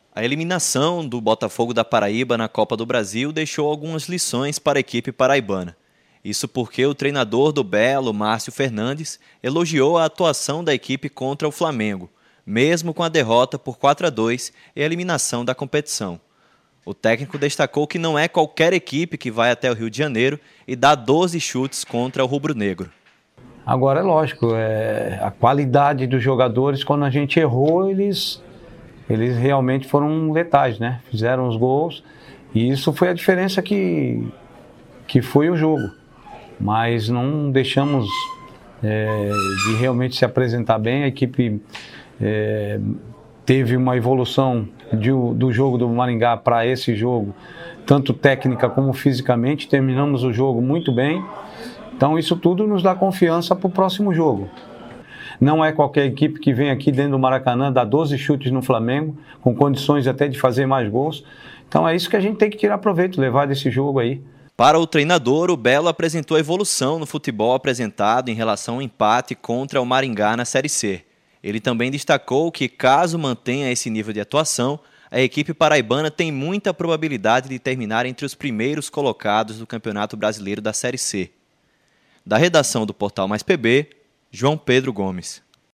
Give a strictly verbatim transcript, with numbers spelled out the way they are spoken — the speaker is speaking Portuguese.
A eliminação do Botafogo da Paraíba na Copa do Brasil deixou algumas lições para a equipe paraibana. Isso porque o treinador do Belo, Márcio Fernandes, elogiou a atuação da equipe contra o Flamengo, mesmo com a derrota por quatro a dois e a eliminação da competição. O técnico destacou que não é qualquer equipe que vai até o Rio de Janeiro e dá doze chutes contra o rubro-negro. Agora é lógico, é, a qualidade dos jogadores, quando a gente errou, eles, eles realmente foram letais, né? Fizeram os gols e isso foi a diferença que, que foi o jogo. Mas não deixamos é, de realmente se apresentar bem. A equipe é, teve uma evolução de, do jogo do Maringá para esse jogo, tanto técnica como fisicamente. Terminamos o jogo muito bem. Então isso tudo nos dá confiança para o próximo jogo. Não é qualquer equipe que vem aqui dentro do Maracanã, dá doze chutes no Flamengo, com condições até de fazer mais gols. Então é isso que a gente tem que tirar proveito, levar desse jogo aí. Para o treinador, o Belo apresentou a evolução no futebol apresentado em relação ao empate contra o Maringá na Série C. Ele também destacou que, caso mantenha esse nível de atuação, a equipe paraibana tem muita probabilidade de terminar entre os primeiros colocados do Campeonato Brasileiro da Série C. Da redação do Portal Mais P B, João Pedro Gomes.